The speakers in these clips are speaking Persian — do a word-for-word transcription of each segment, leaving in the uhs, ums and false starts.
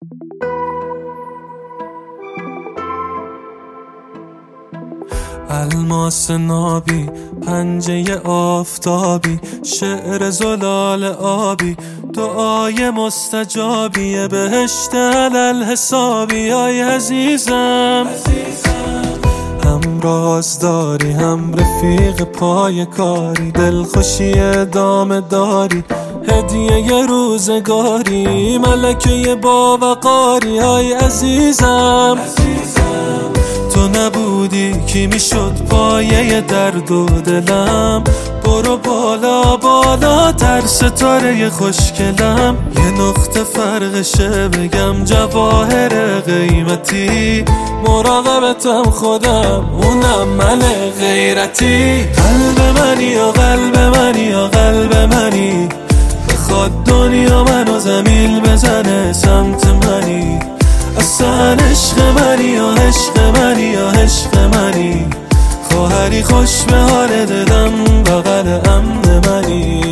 الماس نابی، پنجه آفتابی، شعر زلال آبی، دعای مستجابی، بهشت علل حسابی. آی عزیزم هم راز داری، هم رفیق پای کاری، دلخوشی ادامه داری، هدیه ی روزگاری، ملکه باوقاری. آی عزیزم تو نبودی کی میشد پایه درد و دلم. برو بالا بالا تر ستاره خوشگلم، یه نقطه فرقشه بگم جواهر قیمتی، مراقبتم خودم اونم من غیرتی. قلب منی یا قلب منی یا قلب منی، بخواد دنیا منو زمین بزنه سمت منی. اصلا عشق منی یا عشق منی یا عشق منی، خواهری خوش به حال دلم بغل امن منی.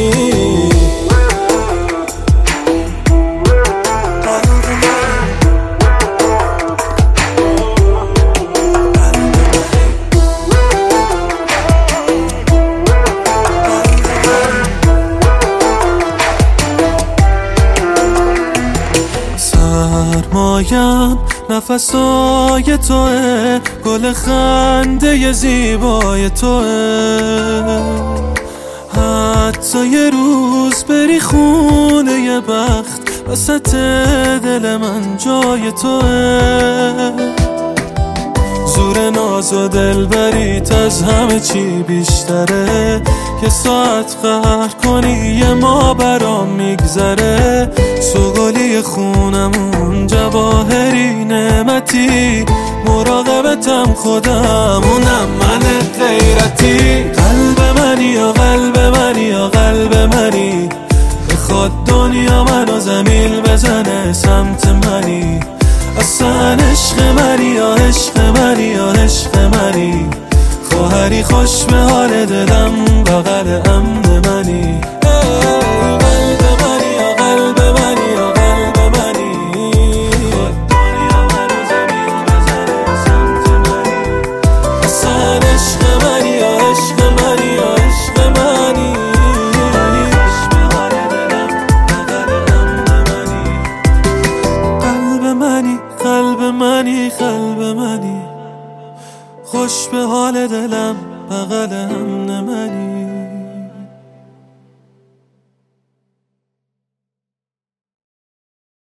سرمایم نفسای توه، گل خنده ی زیبای توه. حتی یه روز بری خونه ی بخت، وسط دل من جای توه. زور ناز و دلبریت از همه چی بیشتره، یه ساعت قهر کنی یه ما برام میگذره. سوگلی خونمون جواهری نعمتی، مراقبتم خودم اونم من غیرتی. قلب منی یا قلب منی یا قلب منی، بخواد دنیا منو زمین بزنه سمت منی. اصلا عشق منی یا عشق منی یا عشق منی، خواهری خوش به حال دلم بغل امن منی. قلب منی یا قلب منی یا قلب منی، دنیا منو زمین بزنه سمت منی. اصلا عشق منی یا عشق منی یا عشق منی، خوش به حال دلم بغل امن منی. قلب منی قلب منی قلب منی، خوش به